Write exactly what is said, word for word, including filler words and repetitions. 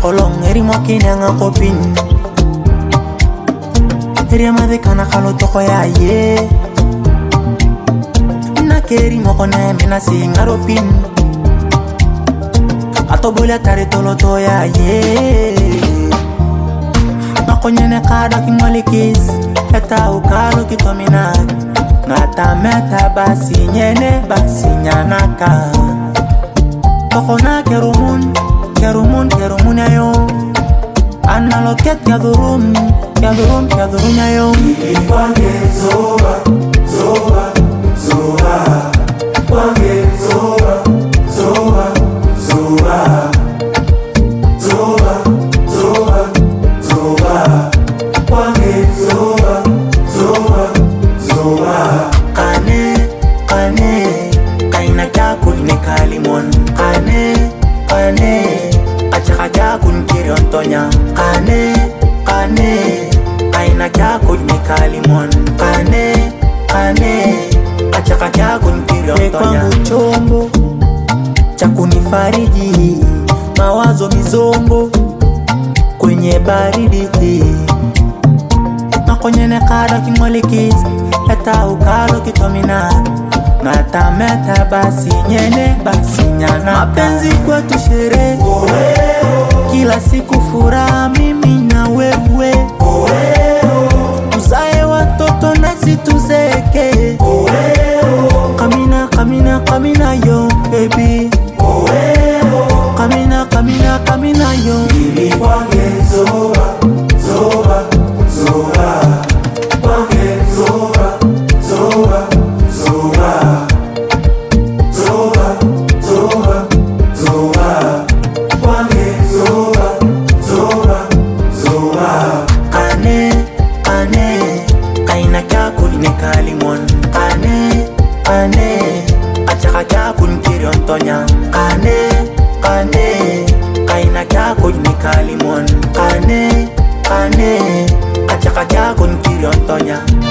kolong eri mokini anga kopin eri amade kana kalo toko ya ye na keri mokone mina singaro pin atobole tare tolo to ya ye makonyene kada kimolikis eta ukalo kitomina ngata meta basi nyene basi nyanaka tokona kerumun kerumun kerumun ayo analoket yadurum yadurum yadurum ayo Wange zoba zoba zoba wange zoba zoba zoba zoba zoba zoba wange zoba zoba zoba kane kane kaina kakul ne kalimon kane kane achaka kakul kirion tonya kane kane kaina kakul ne kalimon kane kane achaka kakul kirion tonya chombo cha kunifariji mawazo mizongo kwenye baridi makonyene kada kimolikis eta ukalo kitomina ngata meta basi nyene basi nyana mapenzi kwetu sherehe kila siku furaha mimi na wewe tuzae watoto nasi tuzeke kamina kamina kamina yo baby kamina kamina kamina yo wange zoba zoba zoba wange zoba zoba zoba zoba zoba zoba wange zoba zoba zoba kane kane kaina kakul ne kalimon kane kane achaka kakul kirion tonya kane kane kaina kakul ne kalimon kane kane achaka kakul kirion tonya